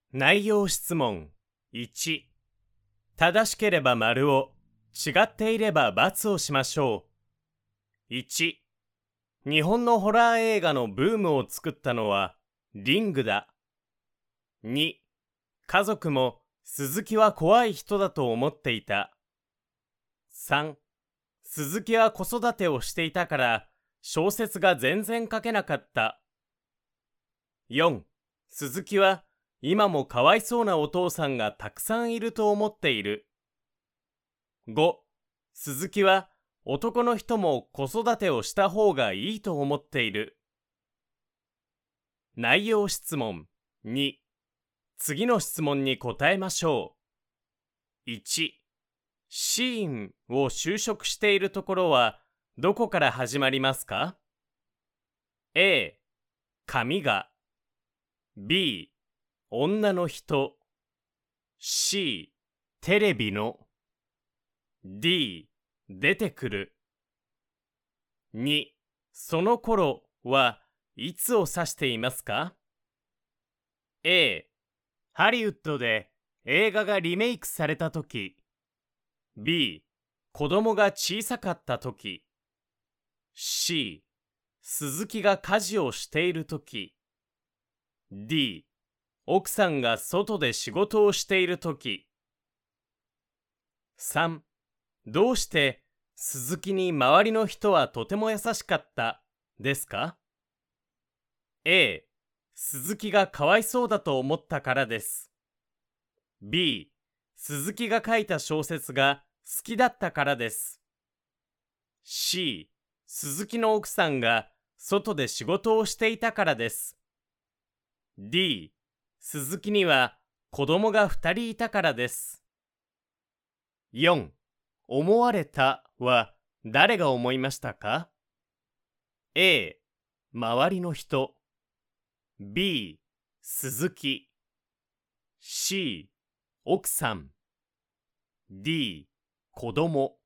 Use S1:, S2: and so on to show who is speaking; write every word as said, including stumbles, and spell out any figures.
S1: 内容質問いち、正しければ丸を、違っていれば×をしましょう。いち、日本のホラー映画のブームを作ったのはリングだ。に、家族も鈴木は怖い人だと思っていた。さん、鈴木は子育てをしていたから小説が全然書けなかった。よん、鈴木は今もかわいそうなお父さんがたくさんいると思っている。ご、鈴木は男の人も子育てをした方がいいと思っている。内容質問に、次の質問に答えましょう。いち、シーンを就職しているところはどこから始まりますか？ A、髪が B、女の人 C、テレビの D、出てくる。に、その頃はいつを指していますか？ A、ハリウッドで映画がリメイクされた時。B、子供が小さかった時。C、鈴木が家事をしている時。D、奥さんが外で仕事をしている時。さん、どうして鈴木に周りの人はとても優しかったですか？ A、鈴木がかわいそうだと思ったからです。B、鈴木が書いた小説が好きだったからです。C、鈴木の奥さんが外で仕事をしていたからです。D、鈴木には子供がふたりいたからです。よん、思われたは誰が思いましたか？ A、周りの人。B、鈴木。C、奥さん。D、子供。